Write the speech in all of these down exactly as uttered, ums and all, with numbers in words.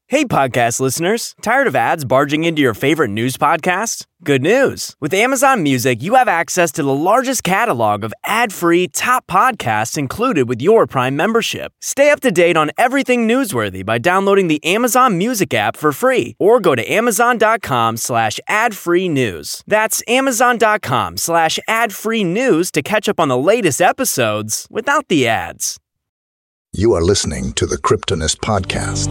Hey, podcast listeners. Tired of ads barging into your favorite news podcast? Good news. With Amazon Music, you have access to the largest catalog of ad-free top podcasts included with your Prime membership. Stay up to date on everything newsworthy by downloading the Amazon Music app for free or go to amazon.com slash ad-free news. That's amazon.com slash ad-free news to catch up on the latest episodes without the ads. You are listening to the Kryptonist Podcast.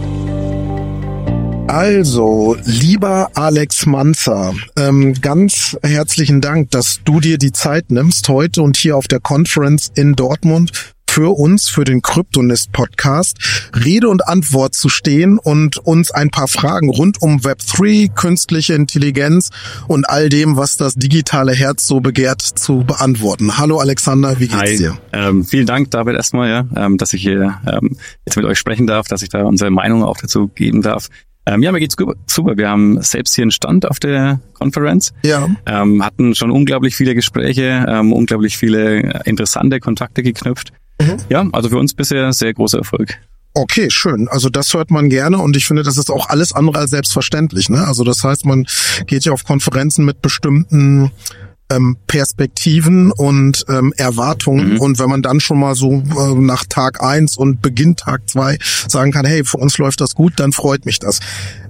Also, lieber Alex Manzer, ähm, ganz herzlichen Dank, dass du dir die Zeit nimmst, heute und hier auf der Conference in Dortmund für uns, für den Kryptonist Podcast, Rede und Antwort zu stehen und uns ein paar Fragen rund um Web drei, künstliche Intelligenz und all dem, was das digitale Herz so begehrt, zu beantworten. Hallo Alexander, wie geht's Hi. dir? Ähm, vielen Dank, David, erstmal, ja, ähm, dass ich hier ähm, jetzt mit euch sprechen darf, dass ich da unsere Meinung auch dazu geben darf. Ähm, ja, mir geht's super. Wir haben selbst hier einen Stand auf der Konferenz. Ja. Ähm, hatten schon unglaublich viele Gespräche, ähm, unglaublich viele interessante Kontakte geknüpft. Mhm. Ja, also für uns bisher sehr großer Erfolg. Okay, schön. Also das hört man gerne und ich finde, das ist auch alles andere als selbstverständlich, ne? Also das heißt, man geht ja auf Konferenzen mit bestimmten ähm, Perspektiven und ähm, Erwartungen mhm. und wenn man dann schon mal so äh, nach Tag eins und Beginn Tag zwei sagen kann, hey, für uns läuft das gut, dann freut mich das.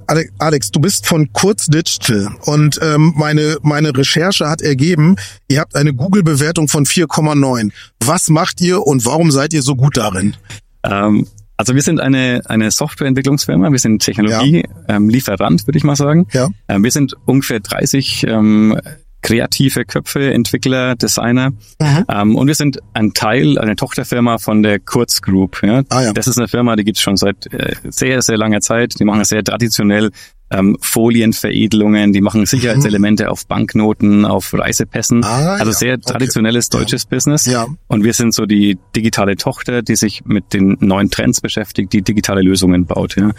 Alex, du bist von Kurz Digital und ähm, meine meine Recherche hat ergeben, ihr habt eine Google-Bewertung von vier Komma neun. Was macht ihr und warum seid ihr so gut darin? Ähm, also wir sind eine eine Softwareentwicklungsfirma, wir sind Technologie-Lieferant, ja. ähm, würde ich mal sagen. Ja. Ähm, wir sind ungefähr dreißig ähm, kreative Köpfe, Entwickler, Designer. Mhm. Ähm, und wir sind ein Teil, eine Tochterfirma von der Kurz Group. Ja? Ah, ja. Das ist eine Firma, die gibt es schon seit äh, sehr, sehr langer Zeit. Die machen sehr traditionell ähm, Folienveredelungen, die machen Sicherheitselemente mhm. auf Banknoten, auf Reisepässen. Ah, also ja. sehr traditionelles okay. deutsches ja. Business. Ja. Und wir sind so die digitale Tochter, die sich mit den neuen Trends beschäftigt, die digitale Lösungen baut. Ja.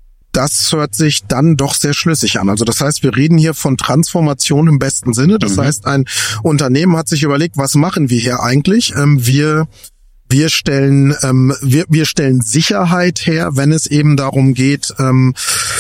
Das hört sich dann doch sehr schlüssig an. Also das heißt, wir reden hier von Transformation im besten Sinne. Das mhm. heißt, ein Unternehmen hat sich überlegt, was machen wir hier eigentlich? Ähm, wir wir stellen ähm, wir wir stellen Sicherheit her, wenn es eben darum geht, ähm,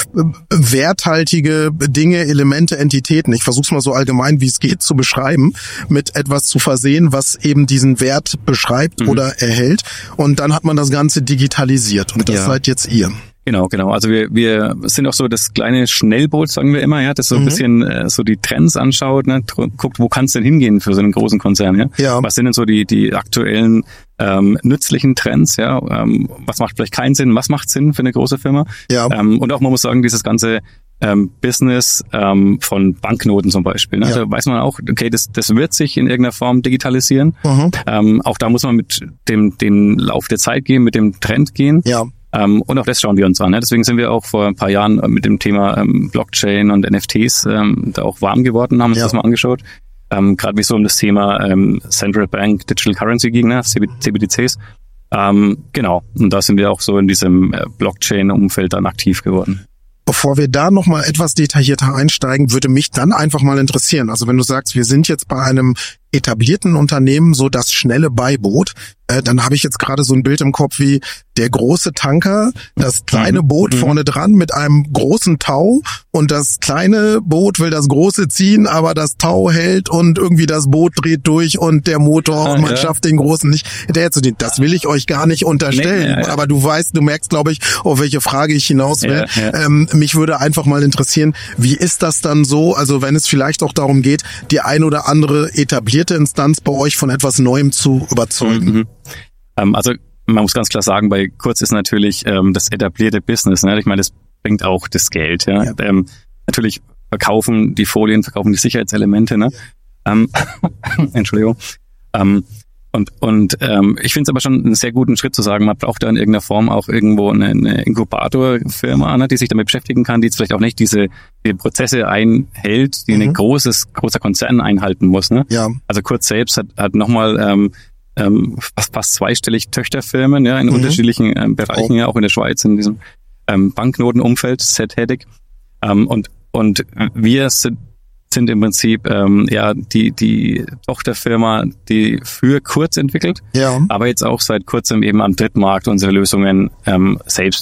werthaltige Dinge, Elemente, Entitäten, ich versuche es mal so allgemein wie es geht zu beschreiben, mit etwas zu versehen, was eben diesen Wert beschreibt mhm. oder erhält. Und dann hat man das Ganze digitalisiert. Und das ja. seid jetzt ihr. Genau, genau. Also wir wir sind auch so das kleine Schnellboot, sagen wir immer, ja, das so ein mhm. bisschen äh, so die Trends anschaut, ne, guckt, wo kann es denn hingehen für so einen großen Konzern, ja? ja. Was sind denn so die die aktuellen ähm, nützlichen Trends, ja? Ähm, was macht vielleicht keinen Sinn, was macht Sinn für eine große Firma? Ja. Ähm, und auch man muss sagen, dieses ganze ähm, Business ähm, von Banknoten zum Beispiel, ne? Ja. Da weiß man auch, okay, das das wird sich in irgendeiner Form digitalisieren. Mhm. Ähm, auch da muss man mit dem den Lauf der Zeit gehen, mit dem Trend gehen. Ja. Ähm, und auch das schauen wir uns an. Ne? Deswegen sind wir auch vor ein paar Jahren mit dem Thema ähm, Blockchain und N F Ts ähm, da auch warm geworden, haben uns ja. das mal angeschaut. Ähm, Gerade wie es so um das Thema ähm, Central Bank Digital Currency ging, ne? C B D Cs. Ähm, genau, und da sind wir auch so in diesem äh, Blockchain-Umfeld dann aktiv geworden. Bevor wir da nochmal etwas detaillierter einsteigen, würde mich dann einfach mal interessieren. Also wenn du sagst, wir sind jetzt bei einem etablierten Unternehmen so das schnelle Beiboot, äh, dann habe ich jetzt gerade so ein Bild im Kopf wie der große Tanker, das kleine Boot mhm. vorne dran mit einem großen Tau und das kleine Boot will das große ziehen, aber das Tau hält und irgendwie das Boot dreht durch und der Motor ah, und man ja. schafft den großen nicht hinterher zu dienen. Das will ich euch gar nicht unterstellen, nee, ja, ja. aber du weißt, du merkst, glaube ich, auf welche Frage ich hinaus will. Ja, ja. Ähm, mich würde einfach mal interessieren, wie ist das dann so, also wenn es vielleicht auch darum geht, die ein oder andere etablierte Instanz bei euch von etwas Neuem zu überzeugen? Mhm. Ähm, also man muss ganz klar sagen, bei Kurz ist natürlich ähm, das etablierte Business. Ne? Ich meine, das bringt auch das Geld. Ja? Ja. Ähm, natürlich verkaufen die Folien, verkaufen die Sicherheitselemente. Ne? Ja. Ähm, Entschuldigung. Ähm, und und ähm, ich finde es aber schon einen sehr guten Schritt zu sagen, man braucht da in irgendeiner Form auch irgendwo eine, eine Inkubatorfirma, ne, die sich damit beschäftigen kann, die jetzt vielleicht auch nicht diese die Prozesse einhält, die mhm. ein großes großer Konzern einhalten muss. Ne? Ja. Also Kurz selbst hat, hat nochmal ähm, ähm, fast, fast zweistellig Töchterfirmen, ja, in mhm. unterschiedlichen ähm, Bereichen, oh. ja, auch in der Schweiz, in diesem ähm, Banknotenumfeld, sehr tätig. Ähm, und und wir sind sind im Prinzip ähm, ja die die Tochterfirma, die für Kurz entwickelt, ja. aber jetzt auch seit kurzem eben am Drittmarkt unsere Lösungen ähm, selbst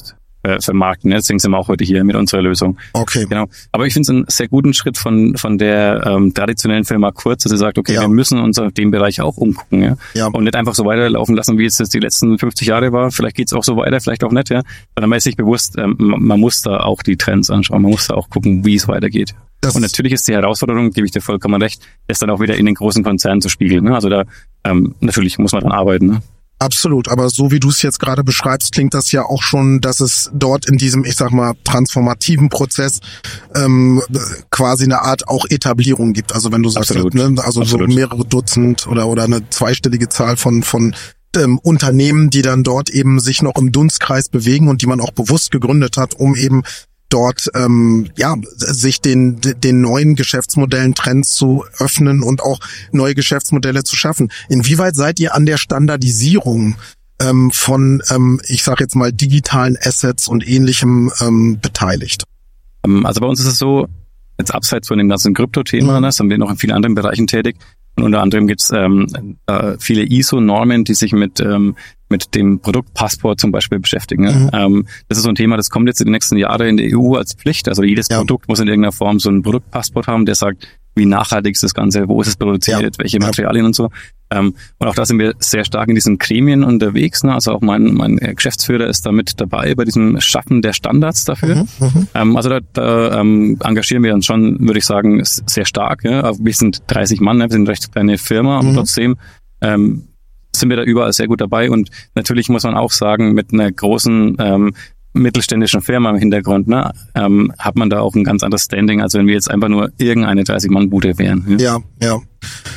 äh, vermarkten. Ne? Deswegen sind wir auch heute hier mit unserer Lösung. Okay. Genau. Aber ich finde es einen sehr guten Schritt von von der ähm, traditionellen Firma Kurz, dass sie sagt, okay, ja. wir müssen uns auf dem Bereich auch umgucken, ja? ja. Und nicht einfach so weiterlaufen lassen, wie es jetzt die letzten fünfzig Jahre war. Vielleicht geht es auch so weiter, vielleicht auch nicht, ja. Sondern man ist sich bewusst, ähm, man muss da auch die Trends anschauen, man muss da auch gucken, wie es weitergeht. Das und natürlich ist die Herausforderung, gebe ich dir vollkommen recht, das dann auch wieder in den großen Konzernen zu spiegeln. Ne? Also da ähm, natürlich muss man dran arbeiten. Ne? Absolut, aber so wie du es jetzt gerade beschreibst, klingt das ja auch schon, dass es dort in diesem, ich sag mal, transformativen Prozess ähm, quasi eine Art auch Etablierung gibt. Also wenn du sagst, ne, also Absolut. so mehrere Dutzend oder oder eine zweistellige Zahl von von ähm, Unternehmen, die dann dort eben sich noch im Dunstkreis bewegen und die man auch bewusst gegründet hat, um eben dort ähm, ja sich den den neuen Geschäftsmodellen, Trends zu öffnen und auch neue Geschäftsmodelle zu schaffen. Inwieweit seid ihr an der Standardisierung ähm, von, ähm, ich sage jetzt mal, digitalen Assets und Ähnlichem ähm, beteiligt? Also bei uns ist es so, jetzt abseits von dem ganzen Krypto-Thema, mhm. sind wir noch in vielen anderen Bereichen tätig. Und unter anderem gibt's ähm, äh, viele I S O-Normen, die sich mit ähm, mit dem Produktpassport zum Beispiel beschäftigen. Mhm. Ähm, das ist so ein Thema, das kommt jetzt in den nächsten Jahren in der E U als Pflicht. Also jedes ja. Produkt muss in irgendeiner Form so ein Produktpassport haben, der sagt, wie nachhaltig ist das Ganze, wo ist es produziert, ja. welche Materialien ja. und so. Ähm, und auch da sind wir sehr stark in diesen Gremien unterwegs. Ne? Also auch mein, mein Geschäftsführer ist da mit dabei bei diesem Schaffen der Standards dafür. Mhm, mhm. Ähm, also da, da ähm, engagieren wir uns schon, würde ich sagen, sehr stark. Ja? Aber wir sind dreißig Mann, wir sind eine recht kleine Firma, aber mhm. trotzdem ähm, sind wir da überall sehr gut dabei. Und natürlich muss man auch sagen, mit einer großen ähm, mittelständischen Firma im Hintergrund, ne, ähm, hat man da auch ein ganz anderes Standing, als wenn wir jetzt einfach nur irgendeine dreißig-Mann-Bude wären. Ja, ja. ja.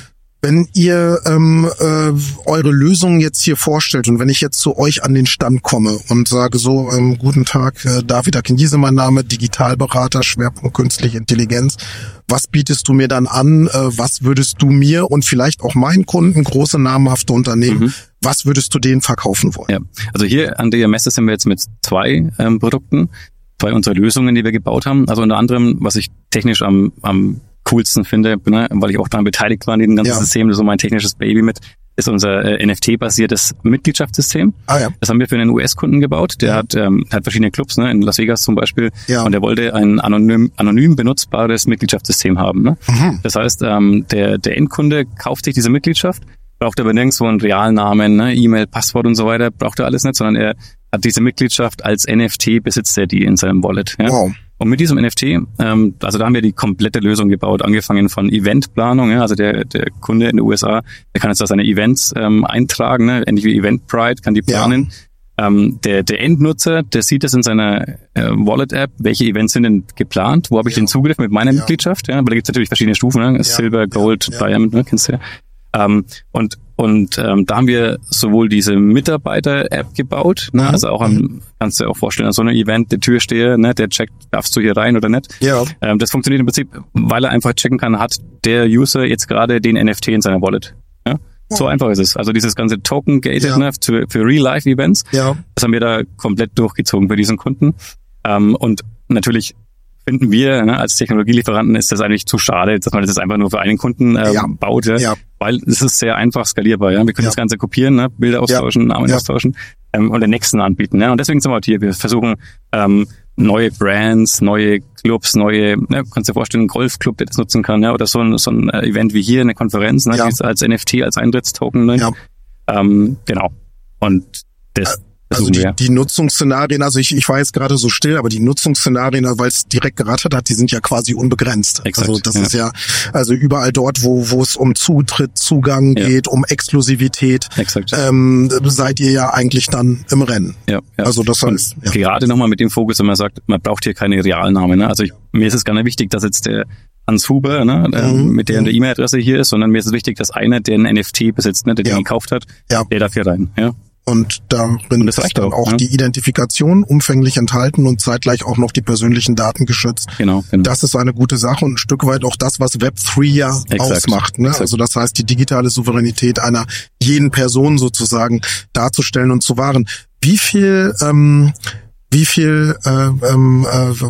Wenn ihr ähm, äh, eure Lösungen jetzt hier vorstellt und wenn ich jetzt zu euch an den Stand komme und sage so, ähm, guten Tag, äh, David Akinjise, mein Name, Digitalberater, Schwerpunkt Künstliche Intelligenz, was bietest du mir dann an, äh, was würdest du mir und vielleicht auch meinen Kunden, große namhafte Unternehmen, mhm. was würdest du denen verkaufen wollen? Ja, also hier an der Messe sind wir jetzt mit zwei ähm, Produkten, zwei unserer Lösungen, die wir gebaut haben, also unter anderem, was ich technisch am am coolsten finde, ne, weil ich auch daran beteiligt war in dem ganzen ja. System, das ist so mein technisches Baby mit, ist unser äh, N F T-basiertes Mitgliedschaftssystem. Ah, ja. Das haben wir für einen U S-Kunden gebaut, der ja. hat ähm, hat verschiedene Clubs, ne, in Las Vegas zum Beispiel, ja. und der wollte ein anonym, anonym benutzbares Mitgliedschaftssystem haben. Ne? Mhm. Das heißt, ähm, der der Endkunde kauft sich diese Mitgliedschaft, braucht aber nirgendwo einen Realnamen, ne, E-Mail, Passwort und so weiter, braucht er alles nicht, sondern er hat diese Mitgliedschaft als N F T, besitzt er die in seinem Wallet. Ja? Wow. Und mit diesem N F T, ähm, also da haben wir die komplette Lösung gebaut, angefangen von Eventplanung, ja, also der der Kunde in den U S A, der kann jetzt da seine Events ähm, eintragen, ne, ähnlich wie Eventbrite, kann die planen. Ja. Ähm, der der Endnutzer, der sieht das in seiner äh, Wallet-App, welche Events sind denn geplant, wo habe ich ja. den Zugriff mit meiner ja. Mitgliedschaft, ja, aber da gibt's natürlich verschiedene Stufen, ne, ja. Silber, Gold, ja. Diamond, ne, kennst du ja. Ähm, und und ähm, da haben wir sowohl diese Mitarbeiter-App gebaut, ne, mhm. also auch am, kannst du dir auch vorstellen, so ein Event, der Türsteher, ne, der checkt, darfst du hier rein oder nicht. Ja. Ähm, das funktioniert im Prinzip, weil er einfach checken kann, hat der User jetzt gerade den N F T in seiner Wallet. Ja? Oh. So einfach ist es. Also dieses ganze Token-Gated, ja. ne, für, für Real-Life-Events, ja. das haben wir da komplett durchgezogen für diesen Kunden. Ähm, und natürlich finden wir, ne, als Technologielieferanten ist das eigentlich zu schade, dass man das jetzt einfach nur für einen Kunden ähm, ja. baut, ja? Ja. Weil es ist sehr einfach skalierbar. Ja? Wir können ja. das Ganze kopieren, ne? Bilder austauschen, ja. Namen ja. austauschen ähm, und den nächsten anbieten. Ja? Und deswegen sind wir halt hier. Wir versuchen ähm, neue Brands, neue Clubs, neue, ne, kannst dir vorstellen, ein Golfclub, der das nutzen kann, ja, oder so ein, so ein Event wie hier, eine Konferenz, ne, ja. die ist als N F T, als Eintrittstoken. Ne? Ja. Ähm, genau. Und das Also die, die Nutzungsszenarien, also ich, ich war jetzt gerade so still, aber die Nutzungsszenarien, weil es direkt gerattert hat, die sind ja quasi unbegrenzt. Exakt, also das ja. ist ja, also überall dort, wo wo es um Zutritt, Zugang ja. geht, um Exklusivität, Exakt. Ähm, seid ihr ja eigentlich dann im Rennen. Ja, ja. Also das heißt, ja. gerade nochmal mit dem Fokus, wenn man sagt, man braucht hier keine Realnamen. Ne? Also ich, mir ist es gar nicht wichtig, dass jetzt der Hans Huber, ne, mhm. mit der mhm. E-Mail-Adresse hier ist, sondern mir ist es wichtig, dass einer, der einen N F T besitzt, ne, der ja. den gekauft hat, ja. der darf hier rein. Ja. Und darin und ist dann auch, auch ja. die Identifikation umfänglich enthalten und zeitgleich auch noch die persönlichen Daten geschützt. Genau, genau. Das ist eine gute Sache und ein Stück weit auch das, was Web drei ja Exakt. ausmacht. Ne? Also das heißt, die digitale Souveränität einer jeden Person sozusagen darzustellen und zu wahren. Wie viel, ähm, wie viel, äh, ähm,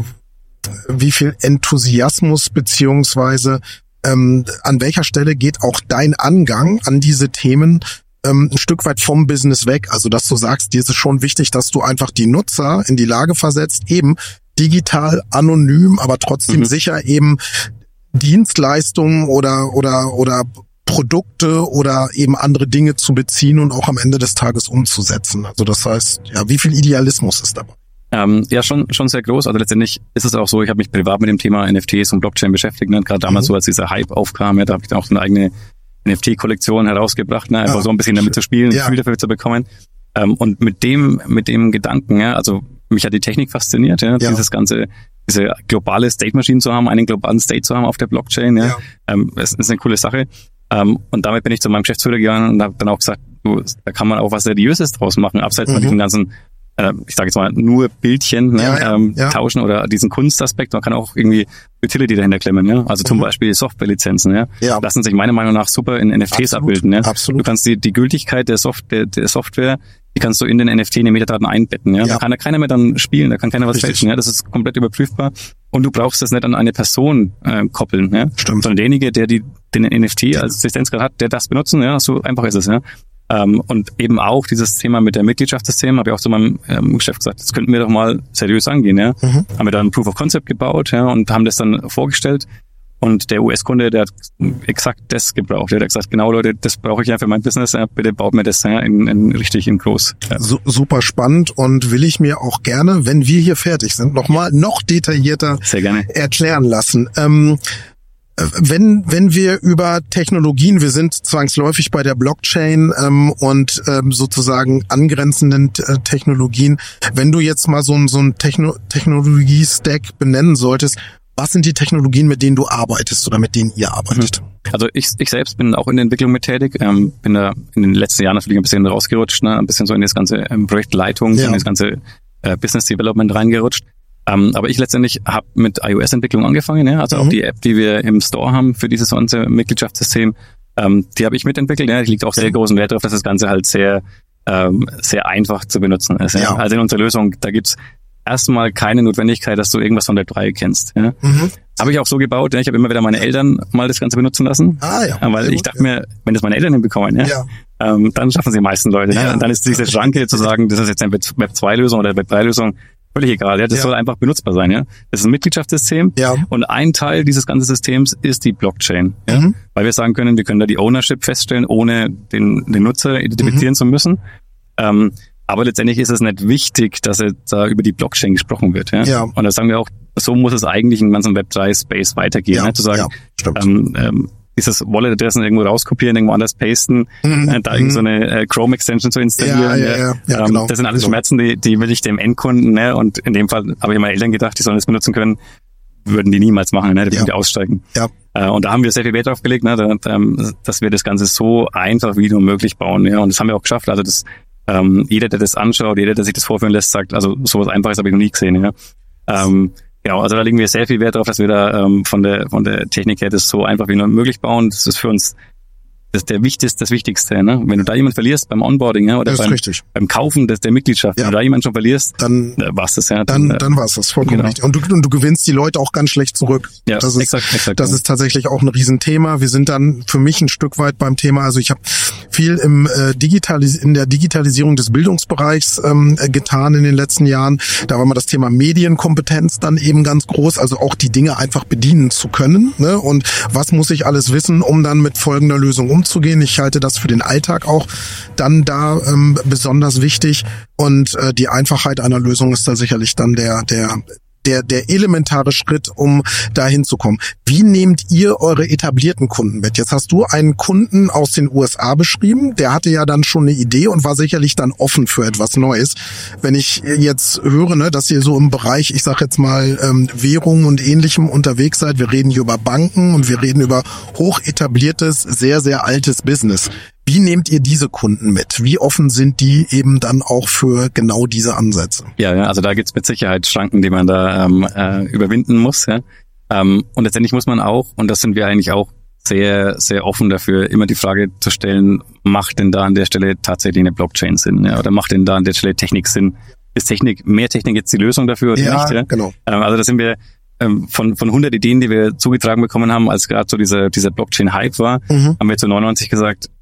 äh, wie viel Enthusiasmus beziehungsweise ähm, an welcher Stelle geht auch dein Angang an diese Themen ähm, ein Stück weit vom Business weg. Also dass du sagst, dir ist es schon wichtig, dass du einfach die Nutzer in die Lage versetzt, eben digital, anonym, aber trotzdem mhm. sicher eben Dienstleistungen oder oder oder Produkte oder eben andere Dinge zu beziehen und auch am Ende des Tages umzusetzen. Also das heißt, ja, wie viel Idealismus ist dabei? Ähm, ja, schon schon sehr groß. Also letztendlich ist es auch so, ich habe mich privat mit dem Thema N F Ts und Blockchain beschäftigt. Ne? Gerade damals mhm. so, als dieser Hype aufkam, ja, da habe ich dann auch eine eigene N F T-Kollektion herausgebracht, ne? einfach ja. so ein bisschen damit zu spielen, ein ja. Gefühl dafür zu bekommen. Ähm, und mit dem mit dem Gedanken, ja, also mich hat die Technik fasziniert, ja, ja. dieses ganze diese globale State Machine zu haben, einen globalen State zu haben auf der Blockchain, ja, ja. Ähm, das ist eine coole Sache. Um, und damit bin ich zu meinem Geschäftsführer gegangen und habe dann auch gesagt, du, da kann man auch was Seriöses draus machen, abseits mhm. von diesen ganzen, äh, ich sage jetzt mal, nur Bildchen ne, ja, ja, ähm, ja. tauschen oder diesen Kunstaspekt. Man kann auch irgendwie Utility dahinter klemmen. Ja? Also mhm. zum Beispiel Softwarelizenzen. Ja? Ja. Lassen sich meiner Meinung nach super in N F Ts Absolut. abbilden. Ja? Absolut. Du kannst die, die Gültigkeit der, Soft, der, der Software, die kannst du in den N F T in den Metadaten einbetten. Ja? Ja. Da kann ja keiner mehr dann spielen, da kann keiner was Richtig. fälschen. Ja? Das ist komplett überprüfbar. Und du brauchst das nicht an eine Person äh, koppeln, ja? Stimmt. Sondern derjenige, der die den N F T als Existenzgrad hat, der das benutzen, ja, so einfach ist es, ja. Ähm, und eben auch dieses Thema mit der Mitgliedschaftssystem, habe ich auch zu meinem ähm, Geschäft gesagt, das könnten wir doch mal seriös angehen, ja. Mhm. Haben wir da ein Proof of Concept gebaut, ja, und haben das dann vorgestellt. Und der U S-Kunde, der hat exakt das gebraucht. Der hat gesagt, genau Leute, das brauche ich ja für mein Business. Ja, bitte baut mir das ja in, in richtig in groß. Ja. So, super spannend und will ich mir auch gerne, wenn wir hier fertig sind, nochmal noch detaillierter Sehr gerne. erklären lassen. Ähm, Wenn wenn wir über Technologien, wir sind zwangsläufig bei der Blockchain ähm, und ähm, sozusagen angrenzenden äh, Technologien, wenn du jetzt mal so ein so ein Techno- Technologie-Stack benennen solltest, was sind die Technologien, mit denen du arbeitest oder mit denen ihr arbeitet? Also ich ich selbst bin auch in der Entwicklung mit tätig, ähm, bin da in den letzten Jahren natürlich ein bisschen rausgerutscht, ne? ein bisschen so in das ganze ähm, Projektleitung, ja. in das ganze äh, Business Development reingerutscht. Um, aber ich letztendlich habe mit iOS-Entwicklung angefangen, ja? also mhm. auch die App, die wir im Store haben für dieses ganze Mitgliedschaftssystem, ähm, die habe ich mitentwickelt. Ja? Die liegt auch sehr großen Wert darauf, dass das Ganze halt sehr ähm, sehr einfach zu benutzen ist. Ja? Ja. Also in unserer Lösung, da gibt's erstmal keine Notwendigkeit, dass du irgendwas von der drei kennst. Ja? Mhm. Habe ich auch so gebaut, ja? Ich habe immer wieder meine Eltern mal das Ganze benutzen lassen, ah, ja. weil sehr ich gut, dachte ja. mir, wenn das meine Eltern hinbekommen, ja, ja. Ähm, dann schaffen sie die meisten Leute. Ja. Ja? Und dann ist diese Schranke zu sagen, das ist jetzt eine Web zwei Lösung oder Web drei Lösung, völlig egal, ja. Das ja. soll einfach benutzbar sein, ja. Das ist ein Mitgliedschaftssystem. Ja. Und ein Teil dieses ganzen Systems ist die Blockchain, ja. Mhm. Weil wir sagen können, wir können da die Ownership feststellen, ohne den, den Nutzer identifizieren mhm. zu müssen. Ähm, aber letztendlich ist es nicht wichtig, dass es da über die Blockchain gesprochen wird, ja. ja. Und da sagen wir auch, so muss es eigentlich im ganzen Web drei Space weitergehen, ja. ne? Zu sagen, ja, ähm, ähm, dieses Wallet-Adressen irgendwo rauskopieren, irgendwo anders pasten, mhm. äh, da mhm. irgend so eine äh, Chrome-Extension zu installieren. Ja, ja, ja, ja, ähm, genau. Das sind alles genau. Schmerzen, die, die will ich dem Endkunden, ne? Und in dem Fall habe ich meinen Eltern gedacht, die sollen das benutzen können, würden die niemals machen, ne? Die würden ja. die aussteigen. Ja. Äh, und da haben wir sehr viel Wert drauf gelegt, ne? Da, ähm, dass wir das Ganze so einfach wie nur möglich bauen. Ja? Und das haben wir auch geschafft. Also das, ähm, jeder, der das anschaut, jeder, der sich das vorführen lässt, sagt, also sowas Einfaches habe ich noch nie gesehen. Ja? Ähm, Genau, also da legen wir sehr viel Wert drauf, dass wir da ähm, von der von der Technik her das so einfach wie nur möglich bauen. Das ist für uns das der wichtigste, das Wichtigste. Ne? Wenn du da jemanden verlierst beim Onboarding, ja, oder beim, beim Kaufen des, der Mitgliedschaft, ja. wenn du da jemanden schon verlierst, dann äh, war's das ja. Dann dann, dann war's das vollkommen genau. richtig. Und du und du gewinnst die Leute auch ganz schlecht zurück. Ja, das ist exakt, exakt, das ja. ist tatsächlich auch ein Riesenthema. Wir sind dann für mich ein Stück weit beim Thema. Also ich habe viel im äh, Digitalis in der Digitalisierung des Bildungsbereichs ähm, getan in den letzten Jahren. Da war mal das Thema Medienkompetenz dann eben ganz groß. Also auch die Dinge einfach bedienen zu können. Ne? Und was muss ich alles wissen, um dann mit folgender Lösung umzugehen? Ich halte das für den Alltag auch dann da ähm, besonders wichtig. Und äh, die Einfachheit einer Lösung ist da sicherlich dann der der der der elementare Schritt, um dahin zu kommen. Wie nehmt ihr eure etablierten Kunden mit? Jetzt hast du einen Kunden aus den U S A beschrieben, der hatte ja dann schon eine Idee und war sicherlich dann offen für etwas Neues. Wenn ich jetzt höre, ne, dass ihr so im Bereich, ich sag jetzt mal, ähm, Währung und Ähnlichem unterwegs seid, wir reden hier über Banken und wir reden über hoch etabliertes, sehr, sehr altes Business. Wie nehmt ihr diese Kunden mit? Wie offen sind die eben dann auch für genau diese Ansätze? Ja, ja, also da gibt's mit Sicherheit Schranken, die man da ähm, äh, überwinden muss. Ja. Ähm, und letztendlich muss man auch, und das sind wir eigentlich auch sehr, sehr offen dafür, immer die Frage zu stellen, macht denn da an der Stelle tatsächlich eine Blockchain Sinn? Ja? Oder macht denn da an der Stelle Technik Sinn? Ist Technik, mehr Technik jetzt die Lösung dafür oder ja, nicht? Ja, genau. Ähm, also da sind wir von von hundert Ideen, die wir zugetragen bekommen haben, als gerade so dieser dieser Blockchain-Hype war, mhm. haben wir zu neunundneunzig gesagt,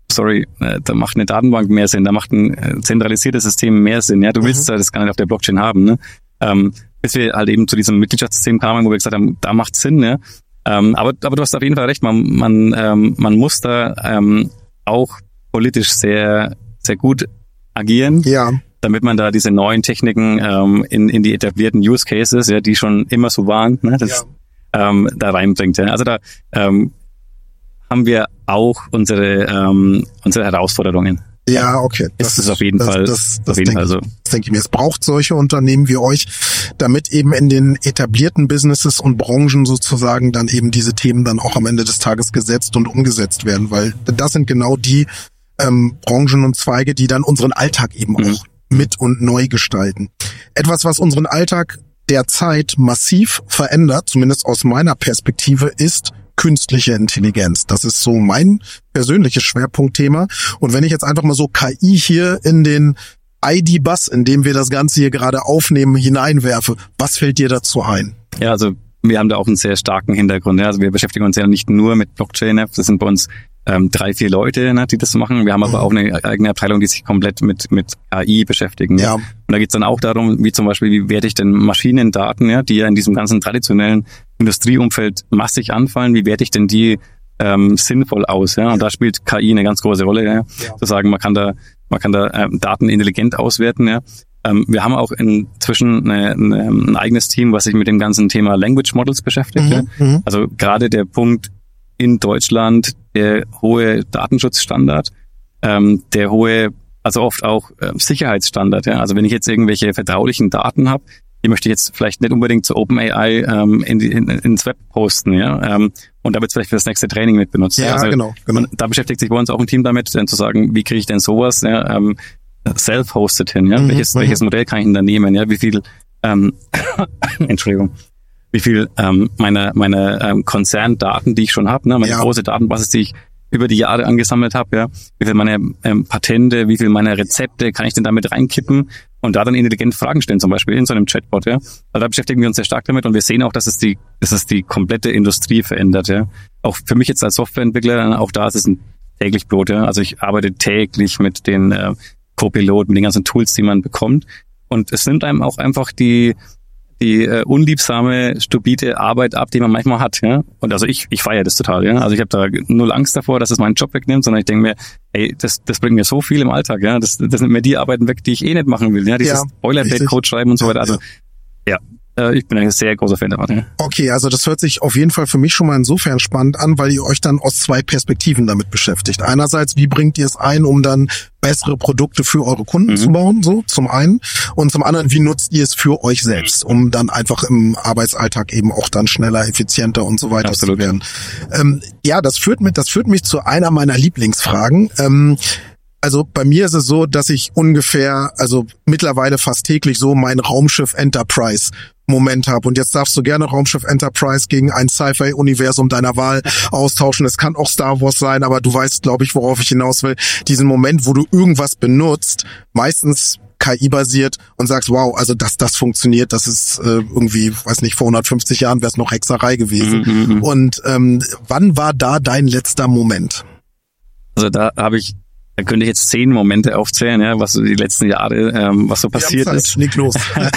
sorry, äh, da macht eine Datenbank mehr Sinn, da macht ein äh, zentralisiertes System mehr Sinn. Ja, du willst mhm. das gar nicht auf der Blockchain haben, ne? Ähm, bis wir halt eben zu diesem Mitgliedschaftssystem kamen, wo wir gesagt haben, da macht Sinn, ja. Ähm, aber, aber du hast auf jeden Fall recht, man, man, ähm, man muss da ähm, auch politisch sehr, sehr gut agieren. Ja. Damit man da diese neuen Techniken ähm, in, in die etablierten Use Cases, ja, die schon immer so waren, ne, das ja. ähm, da reinbringt. Ja. Also da ähm, haben wir auch unsere ähm, unsere Herausforderungen. Ja, okay. Das, das ist auf jeden das, Fall, das, das auf jeden Fall so. Das denke ich mir. Es braucht solche Unternehmen wie euch, damit eben in den etablierten Businesses und Branchen sozusagen dann eben diese Themen dann auch am Ende des Tages gesetzt und umgesetzt werden, weil das sind genau die ähm, Branchen und Zweige, die dann unseren Alltag eben mhm. auch mit und neu gestalten. Etwas, was unseren Alltag derzeit massiv verändert, zumindest aus meiner Perspektive, ist künstliche Intelligenz. Das ist so mein persönliches Schwerpunktthema. Und wenn ich jetzt einfach mal so K I hier in den I D-Bus, in dem wir das Ganze hier gerade aufnehmen, hineinwerfe, was fällt dir dazu ein? Ja, also wir haben da auch einen sehr starken Hintergrund. Ja. Also wir beschäftigen uns ja nicht nur mit Blockchain, das sind bei uns ähm, drei, vier Leute, ne, die das machen. Wir haben aber auch eine eigene Abteilung, die sich komplett mit mit K I beschäftigen. Ja. Und da geht es dann auch darum, wie zum Beispiel, wie werte ich denn Maschinendaten, ja, die ja in diesem ganzen traditionellen Industrieumfeld massig anfallen, wie werte ich denn die ähm, sinnvoll aus, ja? Und da spielt K I eine ganz große Rolle, ja? Ja. Zu sagen, man kann da, man kann da ähm, Daten intelligent auswerten, ja. Ähm, wir haben auch inzwischen eine, eine, ein eigenes Team, was sich mit dem ganzen Thema Language Models beschäftigt. Mhm, ja? Mhm. Also gerade der Punkt in Deutschland, der hohe Datenschutzstandard, ähm, der hohe, also oft auch äh, Sicherheitsstandard, ja. Also wenn ich jetzt irgendwelche vertraulichen Daten habe, die möchte ich jetzt vielleicht nicht unbedingt zu OpenAI ähm, in die, in, ins Web posten, ja, ähm, und da wird es vielleicht für das nächste Training mit benutzt. Ja, also, genau, genau. Und da beschäftigt sich bei uns auch ein Team damit, dann zu sagen, wie kriege ich denn sowas, ja, ähm, self-hosted hin, ja, mhm, welches, mhm. welches Modell kann ich denn da nehmen, ja, wie viel, ähm, Entschuldigung, wie viel ähm, meiner meine ähm, Konzerndaten, die ich schon habe, ne, meine ja. große Datenbasis, die ich über die Jahre angesammelt habe, ja, wie viel meine ähm, Patente, wie viel meine Rezepte kann ich denn damit reinkippen und da dann intelligent Fragen stellen, zum Beispiel in so einem Chatbot, ja. Also da beschäftigen wir uns sehr stark damit und wir sehen auch, dass es die, dass es die komplette Industrie verändert, ja. Auch für mich jetzt als Softwareentwickler, auch da ist es ein täglich Brot, ja. Also ich arbeite täglich mit den äh, Copilot, mit den ganzen Tools, die man bekommt und es nimmt einem auch einfach die die äh, unliebsame, stupide Arbeit ab, die man manchmal hat, ja. Und also ich ich feiere das total, ja. Also ich habe da null Angst davor, dass es meinen Job wegnimmt, sondern ich denke mir, ey, das das bringt mir so viel im Alltag, ja. Das das nimmt mir die Arbeiten weg, die ich eh nicht machen will, ja. Dieses ja, Boilerplate-Code schreiben und so weiter. Also ja, ja ich bin ein sehr großer Fan davon, ja. Okay, also das hört sich auf jeden Fall für mich schon mal insofern spannend an, weil ihr euch dann aus zwei Perspektiven damit beschäftigt. Einerseits, wie bringt ihr es ein, um dann bessere Produkte für eure Kunden mhm. zu bauen, so zum einen. Und zum anderen, wie nutzt ihr es für euch selbst, um dann einfach im Arbeitsalltag eben auch dann schneller, effizienter und so weiter Absolut. zu werden. Ähm, ja, das führt mit, das führt mich zu einer meiner Lieblingsfragen. Ähm, Also bei mir ist es so, dass ich ungefähr, also mittlerweile fast täglich so mein Raumschiff Enterprise Moment habe. Und jetzt darfst du gerne Raumschiff Enterprise gegen ein Sci-Fi-Universum deiner Wahl austauschen. Es kann auch Star Wars sein, aber du weißt, glaube ich, worauf ich hinaus will. Diesen Moment, wo du irgendwas benutzt, meistens K I-basiert und sagst, wow, also dass das funktioniert, das ist äh, irgendwie, weiß nicht, vor hundertfünfzig Jahren wäre es noch Hexerei gewesen. Mhm, und ähm, wann war da dein letzter Moment? Also da habe ich Da könnte ich jetzt zehn Momente aufzählen, ja, was so die letzten Jahre, ähm, was so passiert ist. Leg los.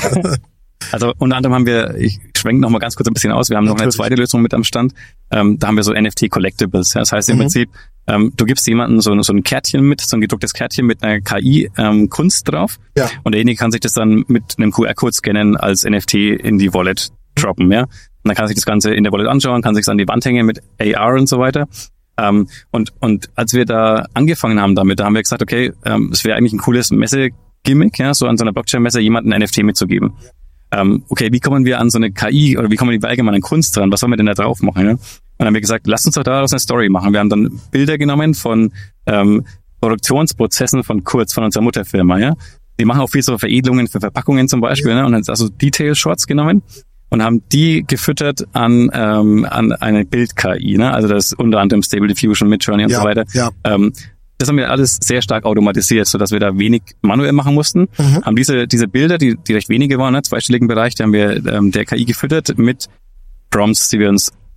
Also unter anderem haben wir, ich schwenke noch mal ganz kurz ein bisschen aus, wir haben Natürlich. noch eine zweite Lösung mit am Stand. Ähm, da haben wir so N F T Collectibles. Ja, das heißt im mhm. Prinzip, ähm, du gibst jemandem so, so ein Kärtchen mit, so ein gedrucktes Kärtchen mit einer K I-Kunst ähm, drauf. Ja. Und derjenige kann sich das dann mit einem Q R-Code scannen als N F T in die Wallet droppen. Ja, und dann kann sich das Ganze in der Wallet anschauen, kann sich an die Wand hängen mit A R und so weiter. Um, und und als wir da angefangen haben damit, da haben wir gesagt, okay, ähm, es wäre eigentlich ein cooles Messe-Gimmick, ja, so an so einer Blockchain-Messe jemanden ein N F T mitzugeben. Ähm, okay, wie kommen wir an so eine K I oder wie kommen wir allgemein an Kunst dran? Was sollen wir denn da drauf machen? Ja? Und dann haben wir gesagt, lasst uns doch daraus eine Story machen. Wir haben dann Bilder genommen von ähm, Produktionsprozessen von Kurz, von unserer Mutterfirma. Ja, die machen auch viel so Veredelungen für Verpackungen zum Beispiel, ne? Und dann also Detail-Shots genommen und haben die gefüttert an ähm, an eine Bild-K I, ne? Also das unter anderem Stable Diffusion, Midjourney und ja, so weiter. Ja. Ähm, das haben wir alles sehr stark automatisiert, so dass wir da wenig manuell machen mussten. Mhm. Haben diese diese Bilder, die die recht wenige waren, ne, zweistelligen Bereich, die haben wir ähm, der K I gefüttert mit Prompts, die wir uns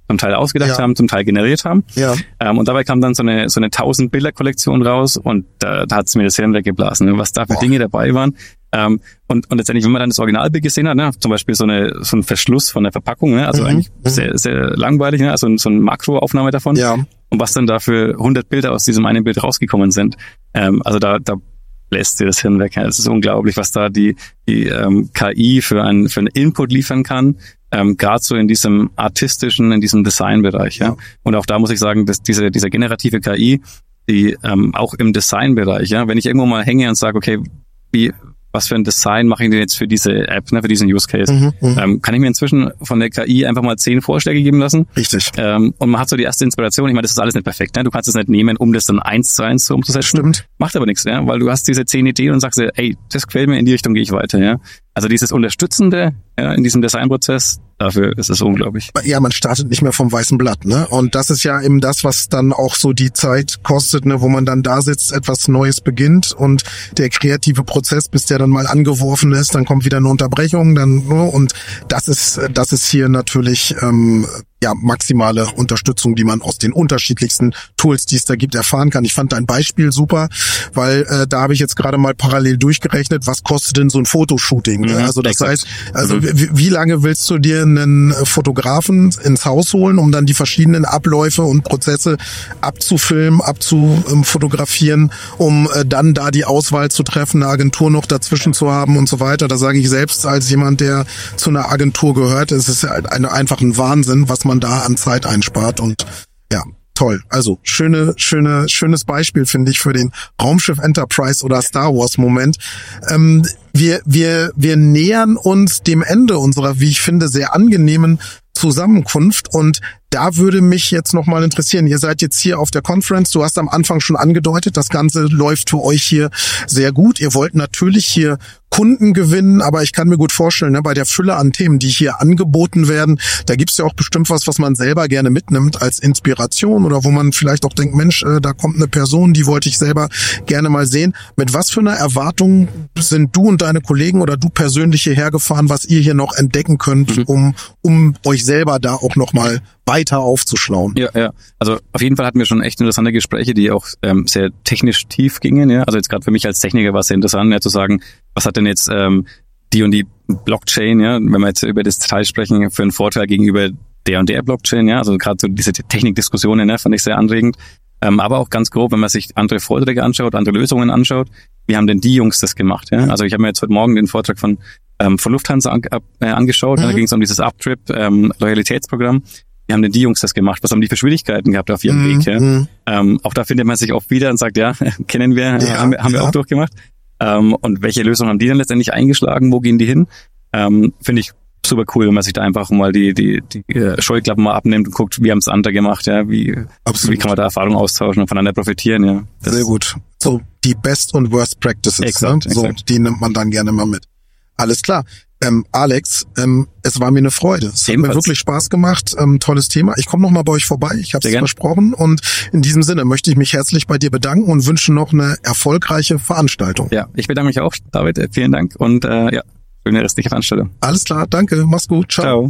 zum Teil ausgedacht ja. haben, zum Teil generiert haben. Ja. Ähm, und dabei kam dann so eine so eine tausend Bilder Kollektion raus und da, da hat es mir das Hirn weggeblasen, ne? Was da für Boah. Dinge dabei waren. Ähm, und, und letztendlich, wenn man dann das Originalbild gesehen hat, ne, zum Beispiel so eine so ein Verschluss von der Verpackung, ne, also mhm. eigentlich sehr sehr langweilig, ne, also so eine Makroaufnahme davon. Ja. Und was dann da für hundert Bilder aus diesem einen Bild rausgekommen sind. Ähm, also da da lässt dir das Hirn weg. Es ist unglaublich, was da die die ähm, K I für einen für einen Input liefern kann. Ähm, gerade so in diesem artistischen, in diesem Designbereich, ja. ja. Und auch da muss ich sagen, dass diese diese generative K I, die ähm, auch im Designbereich, ja, wenn ich irgendwo mal hänge und sage, okay, wie was für ein Design mache ich denn jetzt für diese App, ne, für diesen Use Case? Mhm, ähm, kann ich mir inzwischen von der K I einfach mal zehn Vorschläge geben lassen? Richtig. Ähm, und man hat so die erste Inspiration. Ich meine, das ist alles nicht perfekt. Ne? Du kannst es nicht nehmen, um das dann eins zu eins so umzusetzen. Stimmt. Macht aber nichts, ja, weil du hast diese zehn Ideen und sagst dir, ey, das gefällt mir, in die Richtung gehe ich weiter. Ja. Also dieses Unterstützende ja, in diesem Designprozess, dafür ist es unglaublich. Ja, man startet nicht mehr vom weißen Blatt, ne? Und das ist ja eben das, was dann auch so die Zeit kostet, ne, wo man dann da sitzt, etwas Neues beginnt und der kreative Prozess, bis der dann mal angeworfen ist, dann kommt wieder eine Unterbrechung, dann ne, und das ist das ist hier natürlich ähm, ja maximale Unterstützung, die man aus den unterschiedlichsten Tools, die es da gibt, erfahren kann. Ich fand dein Beispiel super, weil äh, da habe ich jetzt gerade mal parallel durchgerechnet, was kostet denn so ein Fotoshooting? Ne? Mhm, also das exakt. heißt, also mhm. wie, wie lange willst du dir einen Fotografen ins Haus holen, um dann die verschiedenen Abläufe und Prozesse abzufilmen, abzufotografieren, um äh, dann da die Auswahl zu treffen, eine Agentur noch dazwischen zu haben und so weiter. Da sage ich selbst als jemand, der zu einer Agentur gehört, es ist halt eine, einfach ein Wahnsinn, was man da an Zeit einspart und ja, toll. Also schöne, schöne, schönes Beispiel finde ich für den Raumschiff Enterprise oder Star Wars Moment. Ähm, wir, wir, wir nähern uns dem Ende unserer, wie ich finde, sehr angenehmen Zusammenkunft und da würde mich jetzt nochmal interessieren, ihr seid jetzt hier auf der Conference, du hast am Anfang schon angedeutet, das Ganze läuft für euch hier sehr gut. Ihr wollt natürlich hier Kunden gewinnen, aber ich kann mir gut vorstellen, ne, bei der Fülle an Themen, die hier angeboten werden, da gibt's ja auch bestimmt was, was man selber gerne mitnimmt als Inspiration oder wo man vielleicht auch denkt, Mensch, äh, da kommt eine Person, die wollte ich selber gerne mal sehen. Mit was für einer Erwartung sind du und deine Kollegen oder du persönlich hierher gefahren, was ihr hier noch entdecken könnt, mhm. um um euch selber da auch nochmal weiter aufzuschlauen? Ja, ja. Also auf jeden Fall hatten wir schon echt interessante Gespräche, die auch ähm, sehr technisch tief gingen. Ja, also jetzt gerade für mich als Techniker war es sehr interessant, ja, zu sagen, was hat denn jetzt ähm, die und die Blockchain, ja, wenn wir jetzt über das Detail sprechen, für einen Vorteil gegenüber der und der Blockchain, ja, also gerade so diese Technikdiskussionen, ne, fand ich sehr anregend. Ähm, aber auch ganz grob, wenn man sich andere Vorträge anschaut, andere Lösungen anschaut, wie haben denn die Jungs das gemacht? Ja? Also ich habe mir jetzt heute Morgen den Vortrag von ähm, von Lufthansa an, äh, angeschaut, mhm. da ging es um dieses Uptrip ähm, Loyalitätsprogramm. Wie haben denn die Jungs das gemacht? Was haben die für Schwierigkeiten gehabt auf ihrem mhm. Weg? Ja? Ähm, auch da findet man sich oft wieder und sagt, ja, kennen wir, ja, haben, haben ja. wir auch durchgemacht. Ähm, und welche Lösungen haben die dann letztendlich eingeschlagen? Wo gehen die hin? Ähm, finde ich super cool, wenn man sich da einfach mal die die die äh, Scheuklappen mal abnimmt und guckt, wie haben es andere gemacht, ja, wie Absolut. wie kann man da Erfahrung austauschen und voneinander profitieren, ja. Das Sehr gut. So die Best und Worst Practices, exakt, ne? So exakt. Die nimmt man dann gerne mal mit. Alles klar. Ähm, Alex, ähm, es war mir eine Freude. Es Ebenfalls. hat mir wirklich Spaß gemacht. Ähm, tolles Thema. Ich komme noch mal bei euch vorbei. Ich habe es versprochen. Und in diesem Sinne möchte ich mich herzlich bei dir bedanken und wünsche noch eine erfolgreiche Veranstaltung. Ja, ich bedanke mich auch, David. Vielen Dank und äh, ja, schöne restliche Veranstaltung. Alles klar, danke. Mach's gut. Ciao. Ciao.